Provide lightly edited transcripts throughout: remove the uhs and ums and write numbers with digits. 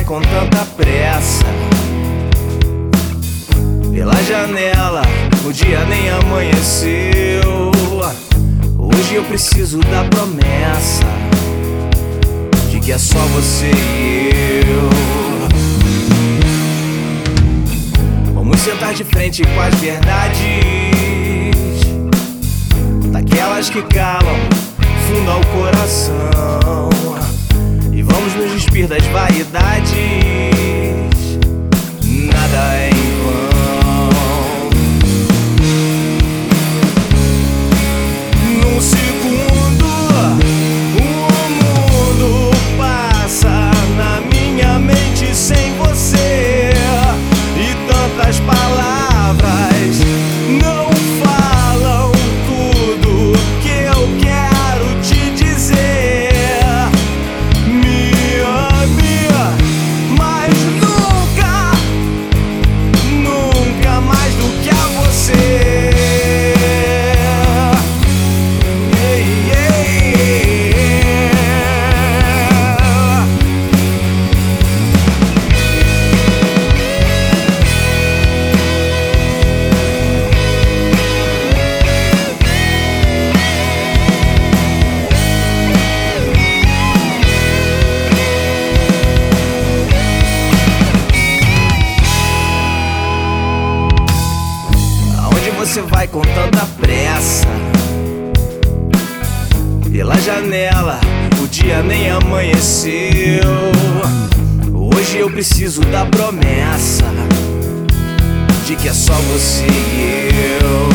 com tanta pressa? Pela janela, o dia nem amanheceu. Hoje eu preciso da promessa de que é só você e eu. Vamos sentar de frente com as verdades, daquelas que calam fundo ao coração, e vamos nos despir das vaidades. Nada é em vão. Num segundo, o mundo passa na minha mente sem você, e tantas palavras não falam tudo que eu quero te dizer. Me ame, mas nunca, nunca mais do que a você. Você vai com tanta pressa? Pela janela, o dia nem amanheceu. Hoje eu preciso da promessa de que é só você e eu.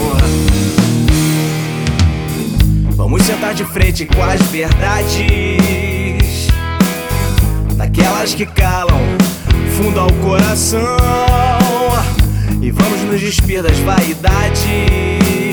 Vamos sentar de frente com as verdades, daquelas que calam fundo ao coração, e vamos nos despir das vaidades.